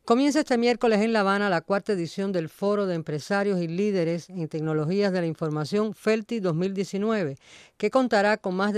Comienza este miércoles en La Habana la cuarta edición del Foro de Empresarios y Líderes en Tecnologías de la Información FELTI 2019, que contará con más de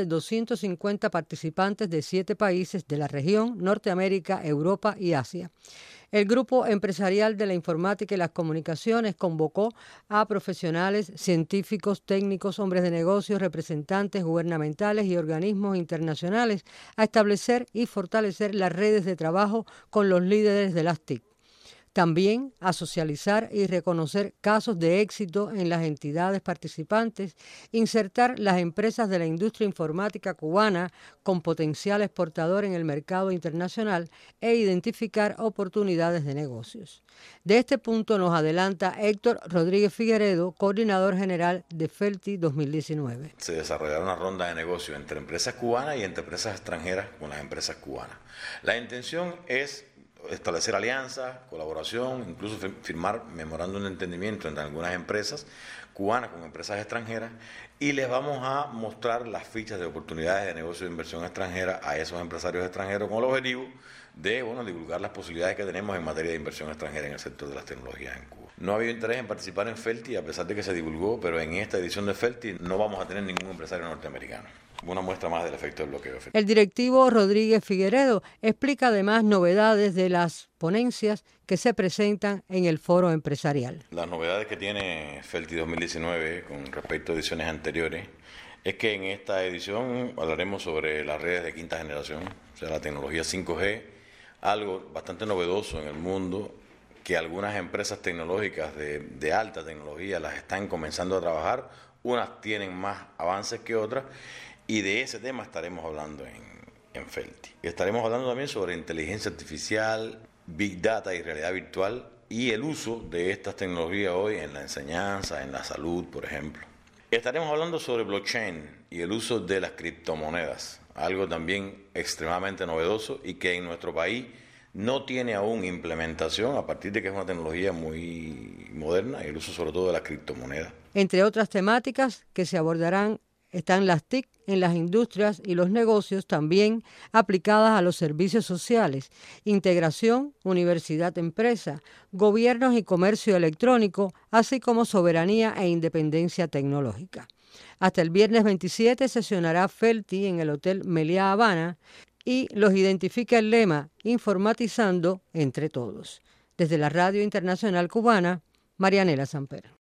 250 participantes de 7 países de la región, Norteamérica, Europa y Asia. El Grupo Empresarial de la Informática y las Comunicaciones convocó a profesionales, científicos, técnicos, hombres de negocios, representantes gubernamentales y organismos internacionales a establecer y fortalecer las redes de trabajo con los líderes de las TIC. También a socializar y reconocer casos de éxito en las entidades participantes, insertar las empresas de la industria informática cubana con potencial exportador en el mercado internacional e identificar oportunidades de negocios. De este punto nos adelanta Héctor Rodríguez Figueredo, coordinador general de FELTI 2019. Se desarrollará una ronda de negocio entre empresas cubanas y entre empresas extranjeras con las empresas cubanas. La intención es establecer alianzas, colaboración, incluso firmar memorándum de entendimiento entre algunas empresas cubanas con empresas extranjeras, y les vamos a mostrar las fichas de oportunidades de negocio de inversión extranjera a esos empresarios extranjeros con el objetivo de divulgar las posibilidades que tenemos en materia de inversión extranjera en el sector de las tecnologías en Cuba. No ha habido interés en participar en FELTI a pesar de que se divulgó, pero en esta edición de FELTI no vamos a tener ningún empresario norteamericano. Una muestra más del efecto del bloqueo. El directivo Rodríguez Figueredo explica además novedades de las ponencias que se presentan en el foro empresarial. Las novedades que tiene FELTI 2019 con respecto a ediciones anteriores es que en esta edición hablaremos sobre las redes de quinta generación, o sea, la tecnología 5G, algo bastante novedoso en el mundo que algunas empresas tecnológicas de alta tecnología las están comenzando a trabajar, unas tienen más avances que otras, y de ese tema estaremos hablando en FELTI. Estaremos hablando también sobre inteligencia artificial, Big Data y realidad virtual y el uso de estas tecnologías hoy en la enseñanza, en la salud, por ejemplo. Estaremos hablando sobre blockchain y el uso de las criptomonedas, algo también extremadamente novedoso y que en nuestro país no tiene aún implementación a partir de que es una tecnología muy moderna y el uso sobre todo de las criptomonedas. Entre otras temáticas que se abordarán están las TIC en las industrias y los negocios también aplicadas a los servicios sociales, integración, universidad-empresa, gobiernos y comercio electrónico, así como soberanía e independencia tecnológica. Hasta el viernes 27 sesionará FELTI en el Hotel Meliá Habana y los identifica el lema Informatizando entre todos. Desde la Radio Internacional Cubana, Marianela Samper.